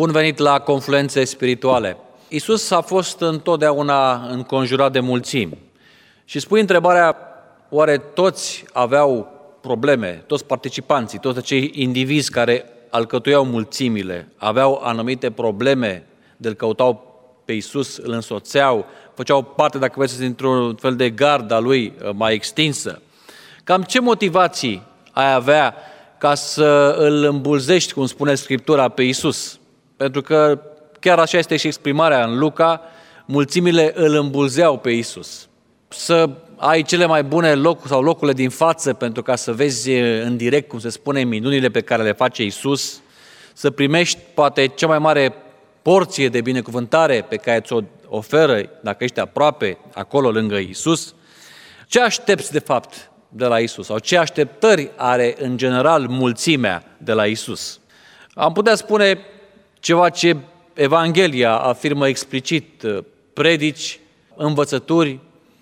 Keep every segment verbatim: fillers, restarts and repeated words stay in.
Bun venit la Confluențe Spirituale. Iisus a fost întotdeauna înconjurat de mulțimi. Și spui întrebarea, oare toți aveau probleme, toți participanții, toți acei indivizi care alcătuiau mulțimile, aveau anumite probleme, de-l căutau pe Iisus, îl însoțeau, făceau parte, dacă vreți, dintr-un fel de gardă a lui mai extinsă. Cam ce motivații ai avea ca să îl îmbulzești, cum spune Scriptura, pe Iisus? Pentru că chiar așa este și exprimarea în Luca, mulțimile îl îmbulzeau pe Iisus. Să ai cele mai bune locuri sau locurile din față pentru ca să vezi în direct, cum se spune, minunile pe care le face Iisus, să primești poate cea mai mare porție de binecuvântare pe care ți-o oferă, dacă ești aproape, acolo lângă Iisus. Ce aștepți de fapt de la Iisus? Sau ce așteptări are în general mulțimea de la Iisus? Am putea spune ceva ce Evanghelia afirmă explicit: predici, învățături,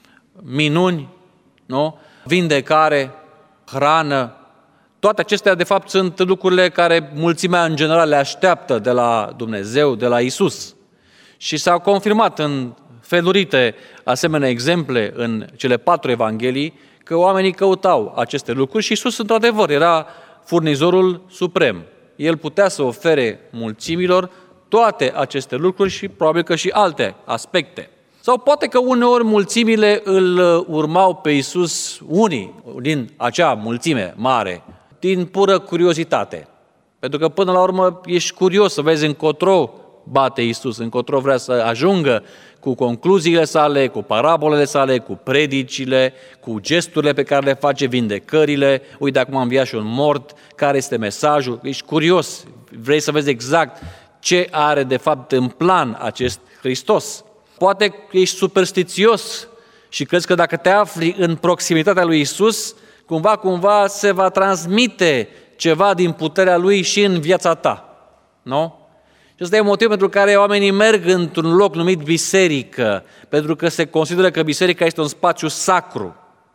minuni, nu? Vindecare, hrană. Toate acestea, de fapt, sunt lucrurile care mulțimea în general le așteaptă de la Dumnezeu, de la Iisus. Și s-au confirmat în felurite asemenea exemple în cele patru evanghelii că oamenii căutau aceste lucruri și Iisus, într-adevăr, era furnizorul suprem. El putea să ofere mulțimilor toate aceste lucruri și probabil că și alte aspecte. Sau poate că uneori mulțimile îl urmau pe Iisus, unii din acea mulțime mare, din pură curiozitate. Pentru că până la urmă ești curios să vezi încotro bate Iisus, încotro vrea să ajungă cu concluziile sale, cu parabolele sale, cu predicile, cu gesturile pe care le face, vindecările. Uite, acum a înviat și un mort, care este mesajul? Ești curios, vrei să vezi exact ce are de fapt în plan acest Hristos. Poate că ești superstițios și crezi că dacă te afli în proximitatea lui Iisus, cumva, cumva se va transmite ceva din puterea Lui și în viața ta. Nu? Și ăsta e motivul pentru care oamenii merg într-un loc numit biserică, pentru că se consideră că biserica este un spațiu sacru.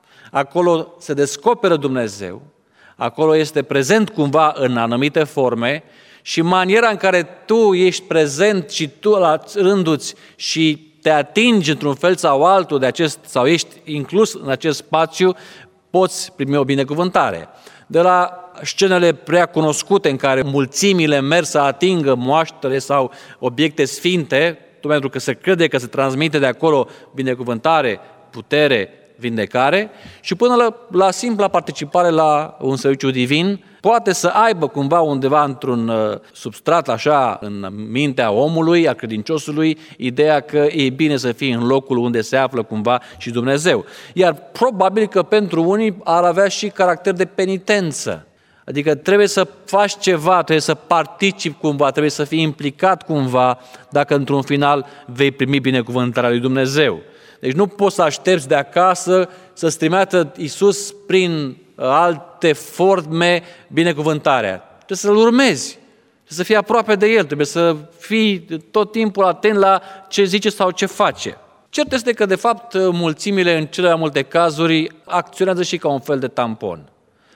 Acolo se descoperă Dumnezeu, acolo este prezent cumva în anumite forme și maniera în care tu ești prezent și tu la rânduți și te atingi într-un fel sau altul de acest, sau ești inclus în acest spațiu, poți primi o binecuvântare. De la scenele prea cunoscute în care mulțimile merg să atingă moaștere sau obiecte sfinte, pentru că se crede că se transmite de acolo binecuvântare, putere, vindecare, și până la, la simpla participare la un serviciu divin, poate să aibă cumva undeva într-un substrat așa în mintea omului, a credinciosului, ideea că e bine să fii în locul unde se află cumva și Dumnezeu. Iar probabil că pentru unii ar avea și caracter de penitență. Adică trebuie să faci ceva, trebuie să participi cumva, trebuie să fii implicat cumva, dacă într-un final vei primi binecuvântarea lui Dumnezeu. Deci nu poți să aștepți de acasă să-ți trimeată Iisus prin alte forme binecuvântarea. Trebuie să-L urmezi, trebuie să fii aproape de El, trebuie să fii tot timpul atent la ce zice sau ce face. Cert este că, de fapt, mulțimile, în cele mai multe cazuri, acționează și ca un fel de tampon,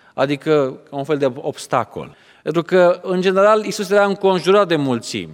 adică ca un fel de obstacol. Pentru că, în general, Iisus era înconjurat de mulțimi.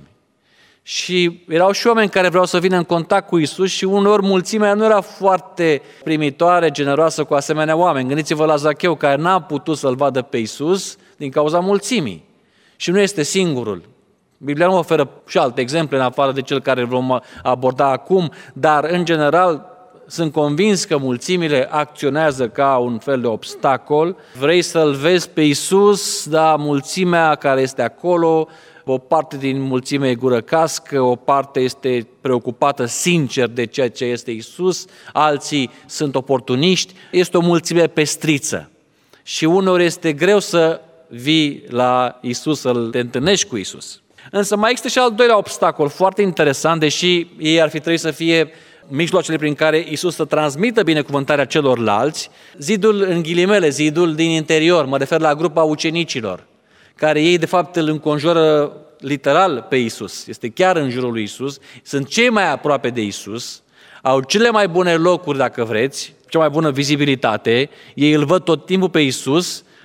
Și erau și oameni care vreau să vină în contact cu Iisus și uneori mulțimea nu era foarte primitoare, generoasă cu asemenea oameni. Gândiți-vă la Zacheu, care n-a putut să-L vadă pe Iisus din cauza mulțimii. Și nu este singurul. Biblia nu oferă și alte exemple în afară de cel care vom aborda acum, dar în general sunt convins că mulțimile acționează ca un fel de obstacol. Vrei să-L vezi pe Iisus, dar mulțimea care este acolo, o parte din mulțime e gură cască, o parte este preocupată sincer de ceea ce este Iisus, alții sunt oportuniști, este o mulțime pestriță. Și uneori este greu să vii la Iisus, să te întâlnești cu Iisus. Însă mai există și al doilea obstacol foarte interesant, deși ei ar fi trebuit să fie mijloacele prin care Iisus să transmită binecuvântarea celorlalți, zidul, în ghilimele, zidul din interior, mă refer la grupa ucenicilor, care ei de fapt îl înconjoară literal pe Iisus, este chiar în jurul lui Iisus, sunt cei mai aproape de Iisus, au cele mai bune locuri, dacă vreți, cea mai bună vizibilitate, ei îl văd tot timpul pe Iisus,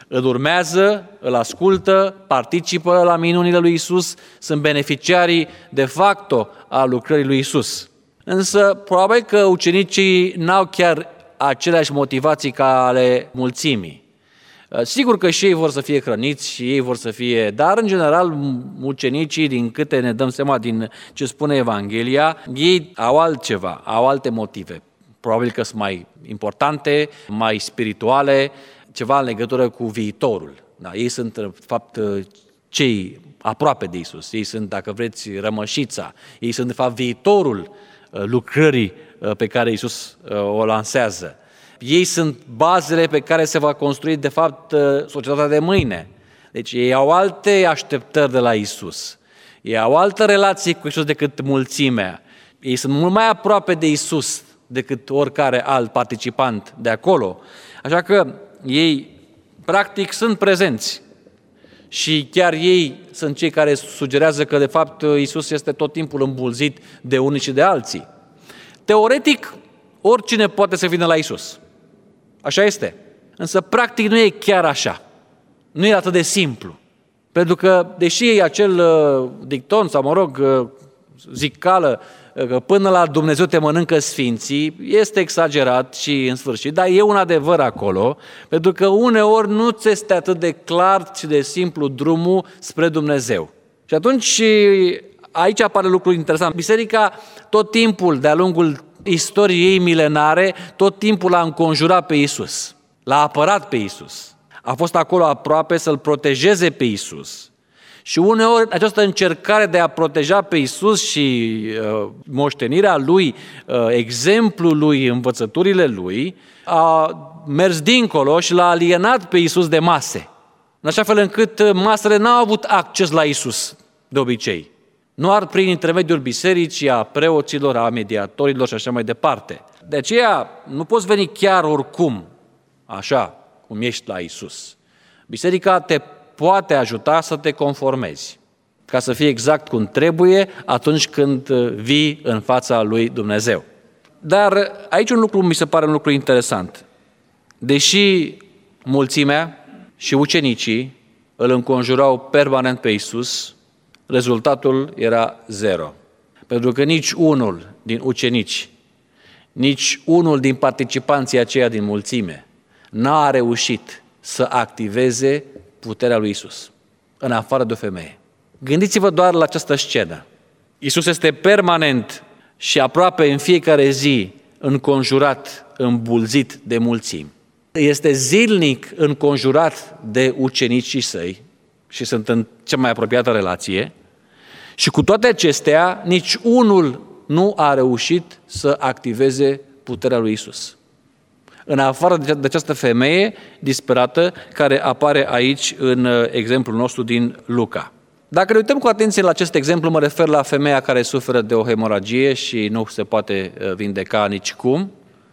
Îl urmează, îl ascultă, participă la minunile lui Isus, sunt beneficiarii de facto a lucrării lui Isus. Însă, probabil că ucenicii n-au chiar aceleași motivații ca ale mulțimii. Sigur că și ei vor să fie hrăniți și ei vor să fie, dar în general ucenicii, din câte ne dăm seama din ce spune Evanghelia, ei au altceva, au alte motive. Probabil că sunt mai importante, mai spirituale, ceva în legătură cu viitorul. Da, ei sunt, de fapt, cei aproape de Isus. Ei sunt, dacă vreți, rămășița. Ei sunt, de fapt, viitorul lucrării pe care Isus o lansează. Ei sunt bazele pe care se va construi, de fapt, societatea de mâine. Deci ei au alte așteptări de la Isus. Ei au altă relație cu Isus decât mulțimea. Ei sunt mult mai aproape de Isus decât oricare alt participant de acolo. Așa că ei, practic, sunt prezenți. Și chiar ei sunt cei care sugerează că, de fapt, Isus este tot timpul îmbulzit de unii și de alții. Teoretic, oricine poate să vină la Isus. Așa este. Însă, practic, nu e chiar așa. Nu e atât de simplu. Pentru că, deși acel uh, dicton, sau mă rog, uh, zicală, uh, că până la Dumnezeu te mănâncă sfinții, este exagerat și în sfârșit, dar e un adevăr acolo, pentru că uneori nu ți este atât de clar și de simplu drumul spre Dumnezeu. Și atunci, aici apare lucrul interesant. Biserica, tot timpul, de-a lungul istoriei milenare, tot timpul l-a înconjurat pe Iisus, l-a apărat pe Iisus, a fost acolo aproape să-L protejeze pe Iisus. Și uneori această încercare de a proteja pe Iisus și uh, moștenirea Lui, uh, exemplul Lui, învățăturile Lui, a mers dincolo și l-a alienat pe Iisus de mase, în așa fel încât masele n-au avut acces la Iisus de obicei. Nu ar prin intermediul bisericii, a preoților, a mediatorilor și așa mai departe. De aceea nu poți veni chiar oricum, așa cum ești la Iisus. Biserica te poate ajuta să te conformezi, ca să fii exact cum trebuie atunci când vii în fața lui Dumnezeu. Dar aici un lucru mi se pare un lucru interesant. Deși mulțimea și ucenicii îl înconjurau permanent pe Iisus, rezultatul era zero. Pentru că nici unul din ucenici, nici unul din participanții aceia din mulțime n-a reușit să activeze puterea lui Iisus, în afară de o femeie. Gândiți-vă doar la această scenă. Iisus este permanent și aproape în fiecare zi înconjurat, îmbulzit de mulțimi. Este zilnic înconjurat de ucenicii săi și sunt în cea mai apropiată relație. Și cu toate acestea, nici unul nu a reușit să activeze puterea lui Iisus. În afară de această femeie disperată care apare aici în exemplul nostru din Luca. Dacă ne uităm cu atenție la acest exemplu, mă refer la femeia care suferă de o hemoragie și nu se poate vindeca nicicum.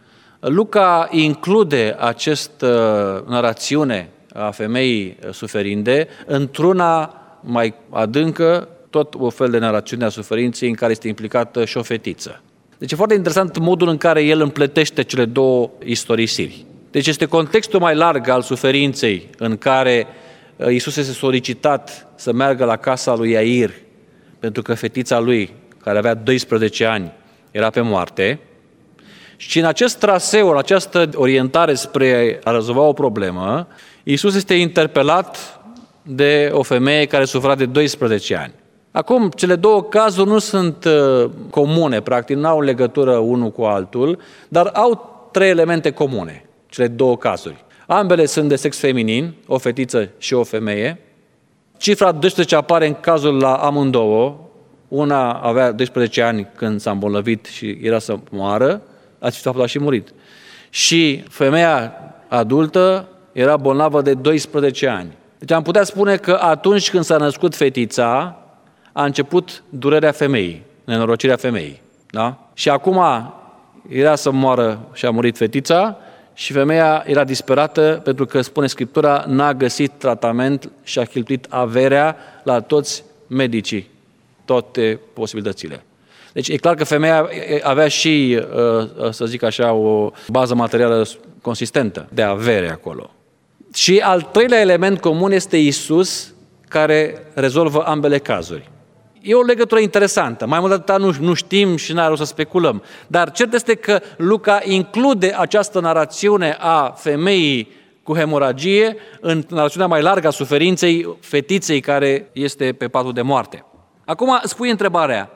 Luca include această narațiune a femeii suferinde într-una mai adâncă, tot o fel de narațiune a suferinței în care este implicată și o fetiță. Deci e foarte interesant modul în care el împletește cele două istorisiri. Deci este contextul mai larg al suferinței în care Iisus este solicitat să meargă la casa lui Iair pentru că fetița lui, care avea doisprezece ani, era pe moarte. Și în acest traseu, în această orientare spre a rezolva o problemă, Iisus este interpelat de o femeie care sufera de doisprezece ani. Acum, cele două cazuri nu sunt uh, comune, practic, nu au legătură unul cu altul, dar au trei elemente comune, cele două cazuri. Ambele sunt de sex feminin, o fetiță și o femeie. Cifra doisprezece apare în cazul la amândouă. Una avea doisprezece ani când s-a îmbolnăvit și era să moară, a și murit. Și femeia adultă era bolnavă de doisprezece ani. Deci am putea spune că atunci când s-a născut fetița, a început durerea femeii, nenorocirea femeii. Da? Și acum era să moară și a murit fetița și femeia era disperată pentru că, spune Scriptura, n-a găsit tratament și a cheltuit averea la toți medicii, toate posibilitățile. Deci e clar că femeia avea și, să zic așa, o bază materială consistentă de avere acolo. Și al treilea element comun este Iisus, care rezolvă ambele cazuri. E o legătură interesantă, mai mult de atât nu, nu știm și n-are rost să speculăm, dar cert este că Luca include această narațiune a femeii cu hemoragie în narațiunea mai largă a suferinței fetiței care este pe patul de moarte. Acum spui întrebarea,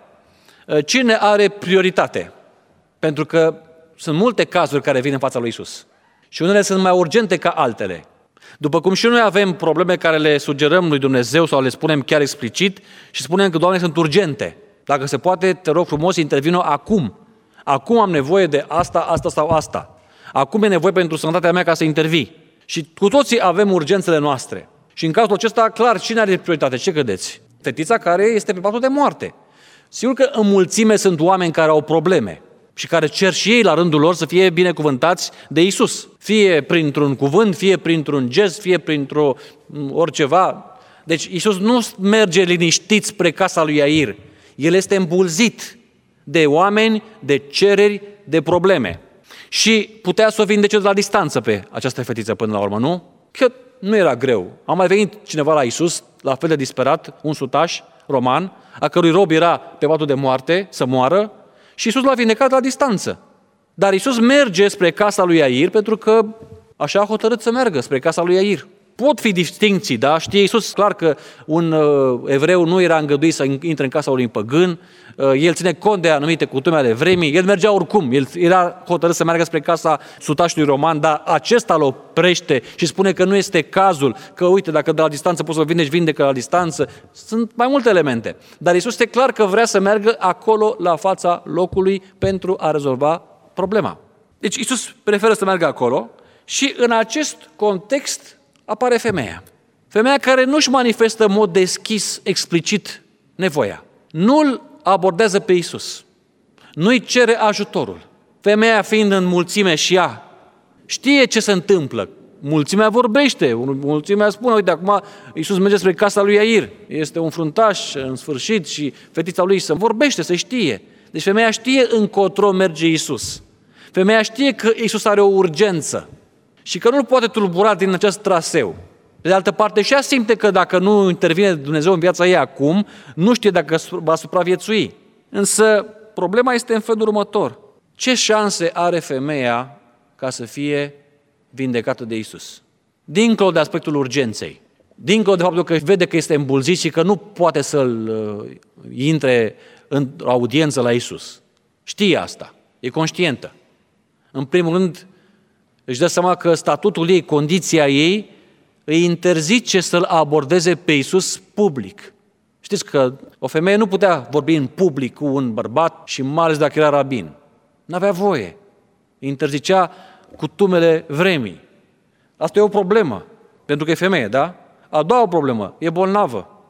cine are prioritate? Pentru că sunt multe cazuri care vin în fața lui Iisus și unele sunt mai urgente ca altele. După cum și noi avem probleme care le sugerăm lui Dumnezeu sau le spunem chiar explicit și spunem că, Doamne, sunt urgente. Dacă se poate, te rog frumos, intervină acum. Acum am nevoie de asta, asta sau asta. Acum e nevoie pentru sănătatea mea ca să intervii. Și cu toții avem urgențele noastre. Și în cazul acesta, clar, cine are prioritate? Ce credeți? Fetița care este pe patul de moarte. Sigur că în mulțime sunt oameni care au probleme și care cer și ei la rândul lor să fie binecuvântați de Iisus. Fie printr-un cuvânt, fie printr-un gest, fie printr-o oriceva. Deci Iisus nu merge liniștit spre casa lui Iair. El este îmbulzit de oameni, de cereri, de probleme. Și putea să o vindece de la distanță pe această fetiță până la urmă, nu? Că nu era greu. A mai venit cineva la Iisus, la fel de disperat, un sutaș roman, a cărui rob era pe patul de moarte, să moară, și Iisus l-a vindecat la distanță. Dar Iisus merge spre casa lui Iair pentru că așa a hotărât să meargă spre casa lui Iair. Pot fi distincții, da? Știe Iisus clar că un uh, evreu nu era îngăduit să intre în casa unui păgân, uh, el ține cont de anumite cutume ale vremii, el mergea oricum, el era hotărât să meargă spre casa sutașului roman, dar acesta îl oprește și spune că nu este cazul, că uite, dacă de la distanță poți să-l vindești, vindecă la distanță. Sunt mai multe elemente, dar Iisus este clar că vrea să meargă acolo, la fața locului, pentru a rezolva problema. Deci Iisus preferă să meargă acolo și în acest context apare femeia. Femeia care nu-și manifestă în mod deschis, explicit, nevoia. Nu-l abordează pe Iisus. Nu-i cere ajutorul. Femeia fiind în mulțime și ea știe ce se întâmplă. Mulțimea vorbește, mulțimea spune, uite, acum Iisus merge spre casa lui Iair. Este un fruntaș în sfârșit și fetița lui se vorbește, se știe. Deci femeia știe încotro merge Iisus. Femeia știe că Iisus are o urgență și că nu-l poate tulbura din acest traseu. Pe de altă parte, și ea simte că dacă nu intervine Dumnezeu în viața ei acum, nu știe dacă va supraviețui. Însă problema este în felul următor. Ce șanse are femeia ca să fie vindecată de Iisus? Dincolo de aspectul urgenței, dincolo de faptul că vede că este îmbulzit și că nu poate să-l uh, intre în audiență la Iisus. Știe asta, e conștientă. În primul rând, își dă seama că statutul ei, condiția ei, îi interzice să-L abordeze pe Iisus public. Știți că o femeie nu putea vorbi în public cu un bărbat și mai ales dacă era rabin. N-avea voie. Îi interzicea cutumele vremii. Asta e o problemă, pentru că e femeie, da? A doua problemă, e bolnavă.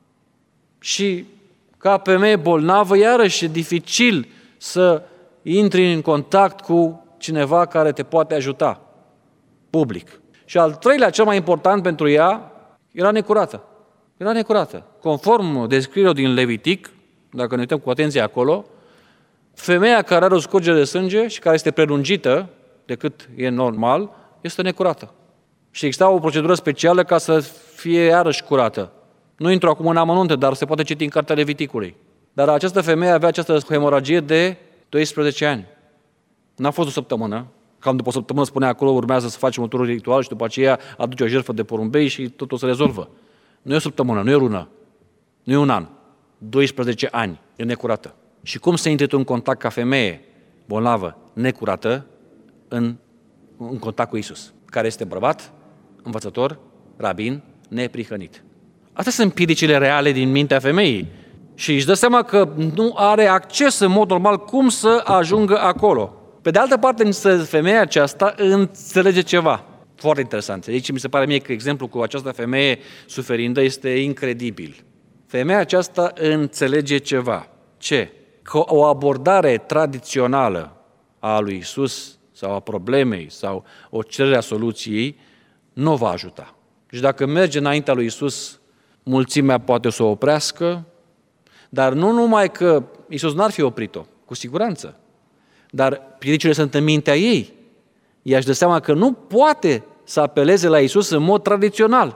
Și ca femeie bolnavă, iarăși e dificil să intri în contact cu cineva care te poate ajuta public. Și al treilea, cel mai important pentru ea, era necurată. Era necurată. Conform descrierilor din Levitic, dacă ne uităm cu atenție acolo, femeia care are o scurgere de sânge și care este prelungită decât e normal, este necurată. Și exista o procedură specială ca să fie iarăși curată. Nu intru acum în amănunte, dar se poate citi în cartea Leviticului. Dar această femeie avea această hemoragie de doisprezece ani. N-a fost o săptămână. Cam după o săptămână spunea acolo, urmează să facem un tur ritual și după aceea aduce o jertfă de porumbei și totul se rezolvă. Nu e o săptămână, nu e o lună, nu e un an. doisprezece ani, e necurată. Și cum să intri tu în contact ca femeie bolnavă, necurată, în, în contact cu Iisus, care este bărbat, învățător, rabin, neprihănit. Astea sunt piedicile reale din mintea femeii. Și își dă seama că nu are acces în mod normal cum să ajungă acolo. Pe de altă parte, însă, femeia aceasta înțelege ceva foarte interesant. Aici mi se pare mie că exemplul cu această femeie suferindă este incredibil. Femeia aceasta înțelege ceva. Ce? Că o abordare tradițională a lui Iisus sau a problemei sau o cerere a soluției nu va ajuta. Și dacă merge înaintea lui Iisus, mulțimea poate să o oprească, dar nu numai că Iisus n-ar fi oprit-o, cu siguranță, dar piedicile sunt în mintea ei. Ea își dă seama că nu poate să apeleze la Iisus în mod tradițional.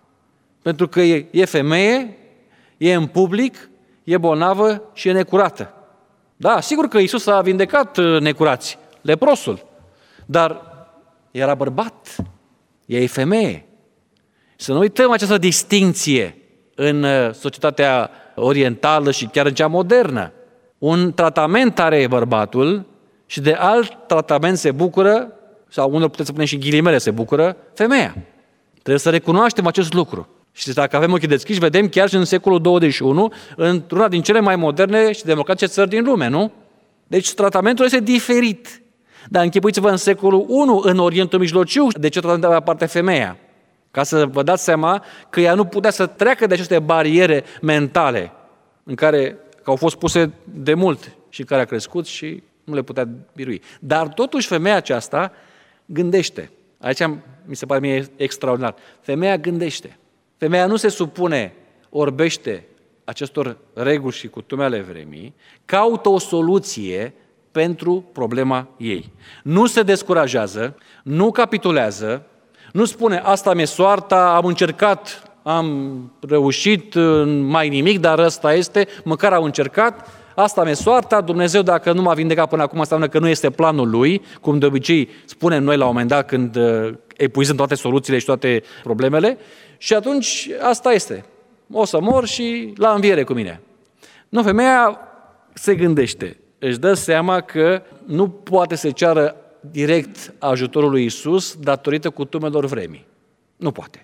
Pentru că e, e femeie, e în public, e bolnavă și e necurată. Da, sigur că Iisus a vindecat necurați, leprosul, dar era bărbat, ea e femeie. Să nu uităm această distinție în societatea orientală și chiar în cea modernă. Un tratament are bărbatul și de alt tratament se bucură, sau unul puteți să punem și ghilimele, se bucură femeia. Trebuie să recunoaștem acest lucru. Și dacă avem ochii deschiși, vedem chiar și în secolul douăzeci și unu, într-una din cele mai moderne și democratice țări din lume, nu? Deci tratamentul este diferit. Dar închipuiți-vă în secolul unu, în Orientul Mijlociu, de ce tratament avea parte femeia? Ca să vă dați seama că ea nu putea să treacă de aceste bariere mentale în care că au fost puse de mult și care a crescut și nu le putea birui. Dar totuși femeia aceasta gândește. Aici mi se pare mie extraordinar. Femeia gândește. Femeia nu se supune, orbește acestor reguli și cutume ale vremii, caută o soluție pentru problema ei. Nu se descurajează, nu capitulează, nu spune asta mi-e soarta, am încercat, am reușit, mai nimic, dar ăsta este, măcar am încercat, asta mi-e soarta, Dumnezeu dacă nu m-a vindecat până acum înseamnă că nu este planul Lui, cum de obicei spunem noi la un moment dat când epuizăm toate soluțiile și toate problemele, și atunci asta este. O să mor și la înviere cu mine. Nu, femeia se gândește, își dă seama că nu poate să ceară direct ajutorul lui Iisus datorită cutumelor vremii. Nu poate.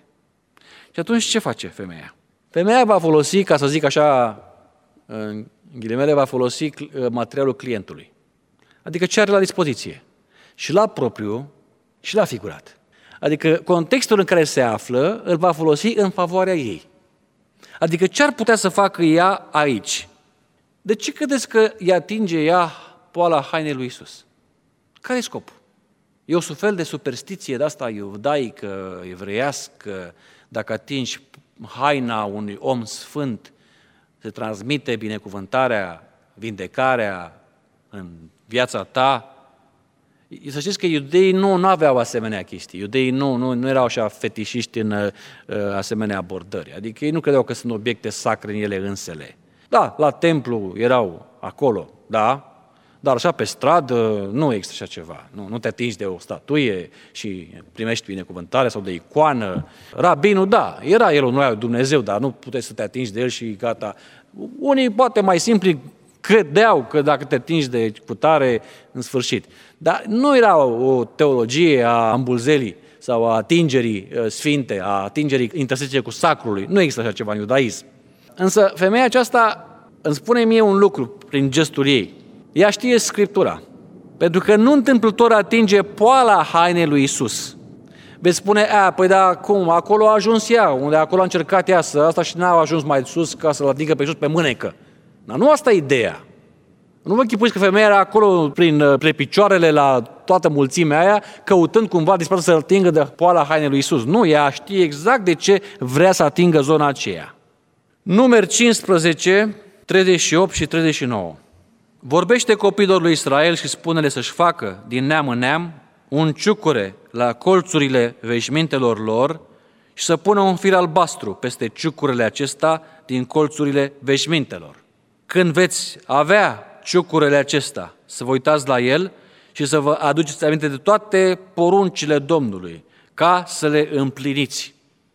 Și atunci ce face femeia? Femeia va folosi, ca să zic așa, în ghilimele, va folosi materialul clientului. Adică ce are la dispoziție. Și la propriu și la figurat. Adică contextul în care se află îl va folosi în favoarea ei. Adică ce ar putea să facă ea aici? De ce credeți că îi atinge ea poala hainei lui Iisus? Care e scopul? E o fel de superstiție de asta iudaică, evreiască, dacă atingi haina unui om sfânt, se transmite binecuvântarea, vindecarea în viața ta. Să știți că iudeii nu, nu aveau asemenea chestii. Iudeii nu, nu, nu erau așa fetișiști în uh, asemenea abordări. Adică ei nu credeau că sunt obiecte sacre în ele însele. Da, la templu erau acolo, da, dar așa pe stradă nu există așa ceva. Nu, nu te atingi de o statuie și primești binecuvântare sau de icoană. Rabinul, da, era el un Dumnezeu, dar nu puteai să te atingi de el și gata. Unii poate mai simpli credeau că dacă te atingi de cutare, în sfârșit. Dar nu era o teologie a îmbulzelii sau a atingerii sfinte, a atingerii intersecției cu sacrului. Nu există așa ceva în iudaism. Însă femeia aceasta îmi spune mie un lucru prin gestul ei. Ea știe Scriptura. Pentru că nu întâmplător atinge poala hainei lui Iisus. Veți spune, a, păi da, cum, acolo a ajuns ea, unde acolo a încercat ea să, asta și n-a ajuns mai sus ca să-l atingă pe Iisus pe mânecă. Dar nu asta e ideea. Nu vă închipuiți că femeia era acolo prin pre picioarele la toată mulțimea aia, căutând cumva disperată să atingă de poala hainei lui Iisus. Nu, ea știe exact de ce vrea să atingă zona aceea. Numeri cincisprezece, treizeci și opt și treizeci și nouă. Vorbește copiilor lui Israel și spune-le să-și facă din neam în neam un ciucure la colțurile veșmintelor lor și să pună un fir albastru peste ciucurele acesta din colțurile veșmintelor. Când veți avea ciucurele acesta, să vă uitați la el și să vă aduceți aminte de toate poruncile Domnului, ca să le împliniți.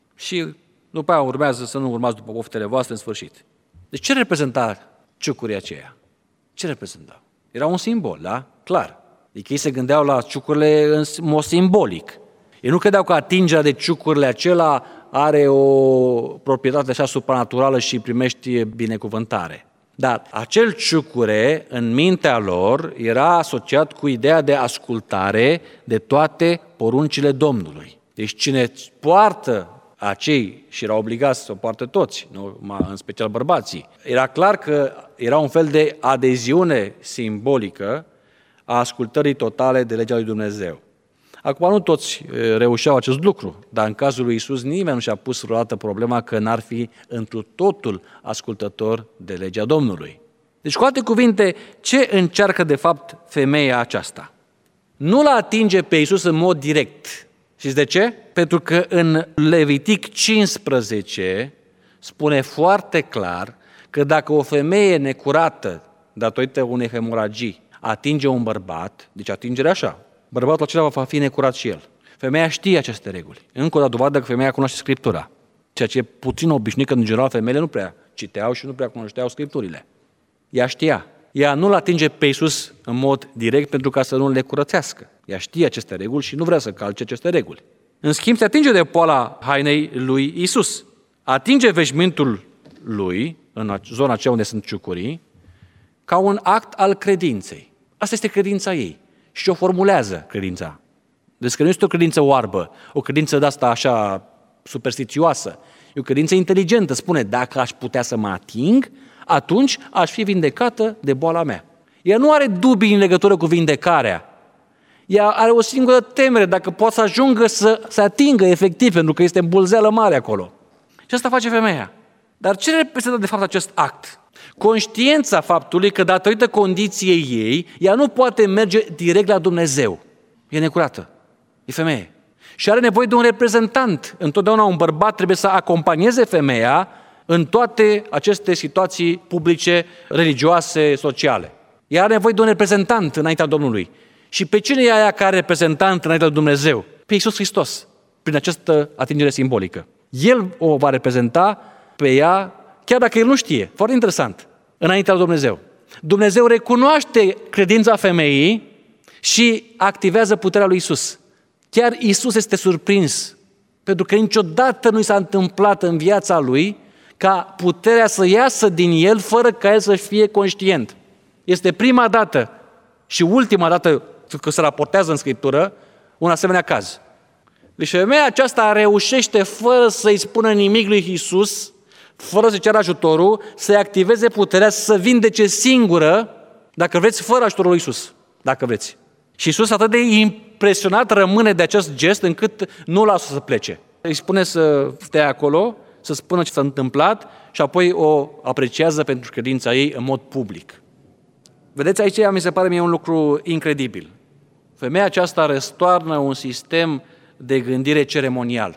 Și după aia urmează să nu urmați după poftele voastre în sfârșit. Deci ce reprezenta ciucurii aceea? Ce reprezenta? Era un simbol, da? Clar. Adică ei se gândeau la ciucurile în mod simbolic. Ei nu credeau că atingerea de ciucurile acela are o proprietate așa supranaturală și primești binecuvântare. Dar acel ciucure, în mintea lor, era asociat cu ideea de ascultare de toate poruncile Domnului. Deci cine poartă acei, și erau obligați să o poartă toți, nu, în special bărbații, era clar că era un fel de adeziune simbolică a ascultării totale de legea lui Dumnezeu. Acum nu toți reușeau acest lucru, dar în cazul lui Iisus nimeni nu și-a pus vreodată problema că n-ar fi întru totul ascultător de legea Domnului. Deci, cu alte cuvinte, ce încearcă de fapt femeia aceasta? Nu l atinge pe Iisus în mod direct Știți de ce? Pentru că în Levitic cincisprezece spune foarte clar că dacă o femeie necurată, datorită unei hemoragii, atinge un bărbat, deci atingerea așa, bărbatul acela va fi necurat și el. Femeia știe aceste reguli. Încă o dată dovadă că femeia cunoaște Scriptura. Ceea ce e puțin obișnuit, că în general femeile nu prea citeau și nu prea cunoșteau Scripturile. Ea știa. Ea nu-L atinge pe Iisus în mod direct pentru ca să nu le curățească. Ea știe aceste reguli și nu vrea să calce aceste reguli. În schimb, se atinge de poala hainei lui Iisus. Atinge veșmântul lui, în zona aceea unde sunt ciucurii, ca un act al credinței. Asta este credința ei. Și o formulează credința. Deci că nu este o credință oarbă, o credință de asta așa superstițioasă. E o credință inteligentă. Spune, dacă aș putea să mă ating, atunci aș fi vindecată de boala mea. Ea nu are dubii în legătură cu vindecarea. Ea are o singură temere, dacă poate să ajungă să se atingă efectiv, pentru că este îmbulzeală mare acolo. Și asta face femeia. Dar ce reprezintă de fapt acest act? Conștiința faptului că datorită condiției ei, ea nu poate merge direct la Dumnezeu. E necurată. E femeie. Și are nevoie de un reprezentant. Întotdeauna un bărbat trebuie să acompanieze femeia în toate aceste situații publice, religioase, sociale. Ea are nevoie de un reprezentant înaintea Domnului. Și pe cine e aia ca reprezentant înaintea lui Dumnezeu? Pe Iisus Hristos, prin această atingere simbolică. El o va reprezenta pe ea, chiar dacă el nu știe. Foarte interesant. Înaintea lui Dumnezeu. Dumnezeu recunoaște credința femeii și activează puterea lui Iisus. Chiar Iisus este surprins, pentru că niciodată nu i s-a întâmplat în viața lui ca puterea să iasă din el fără ca el să fie conștient. Este prima dată și ultima dată că se raportează în Scriptură un asemenea caz. Deci femeia aceasta reușește, fără să-i spună nimic lui Iisus, fără să ceară ajutorul, să-i activeze puterea să vindece singură, dacă vreți, fără ajutorul lui Iisus, dacă vreți. Și Iisus atât de impresionat rămâne de acest gest încât nu lasă să plece. Îi spune să stea acolo, să spună ce s-a întâmplat și apoi o apreciază pentru credința ei în mod public. Vedeți, aici mi se pare mie un lucru incredibil. Femeia aceasta răstoarnă un sistem de gândire ceremonial.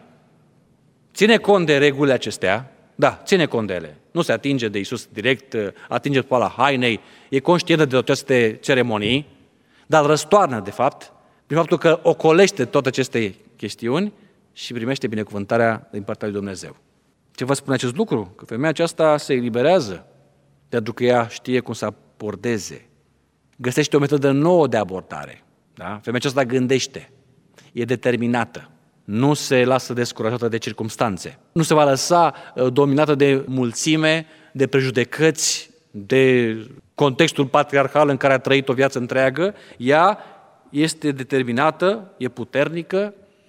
Ține cont de regulile acestea, da, ține cont de ele. Nu se atinge de Iisus direct, atinge poala hainei, e conștientă de aceste ceremonii, dar răstoarnă, de fapt, prin faptul că ocolește toate aceste chestiuni și primește binecuvântarea din partea lui Dumnezeu. Ce vă spune acest lucru? Că femeia aceasta se eliberează, pentru că ea știe cum să abordeze. Găsește o metodă nouă de abordare. Da? Femeia aceasta gândește, e determinată, nu se lasă descurajată de circumstanțe, nu se va lăsa dominată de mulțime, de prejudecăți, de contextul patriarhal în care a trăit o viață întreagă. Ea este determinată, e puternică,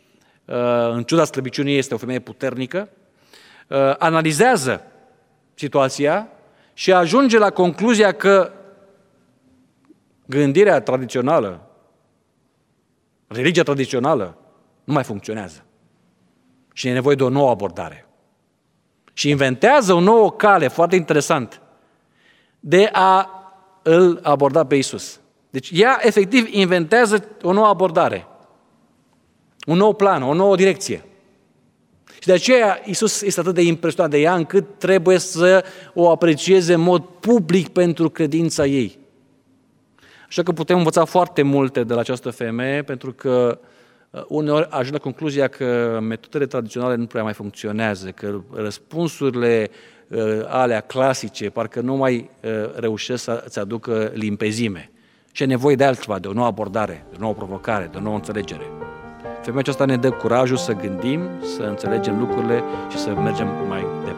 în ciuda slăbiciunii este o femeie puternică, analizează situația și ajunge la concluzia că gândirea tradițională, religia tradițională, nu mai funcționează. Și e nevoie de o nouă abordare. Și inventează o nouă cale, foarte interesant, de a îl aborda pe Iisus. Deci ea, efectiv, inventează o nouă abordare, un nou plan, o nouă direcție. Și de aceea Iisus este atât de impresionat de ea, încât trebuie să o aprecieze în mod public pentru credința ei. Așa că putem învăța foarte multe de la această femeie, pentru că uneori ajung la concluzia că metodele tradiționale nu prea mai funcționează, că răspunsurile alea clasice parcă nu mai reușesc să-ți aducă limpezime. Și e nevoie de altceva, de o nouă abordare, de o nouă provocare, de o nouă înțelegere. Femeia aceasta ne dă curajul să gândim, să înțelegem lucrurile și să mergem mai departe.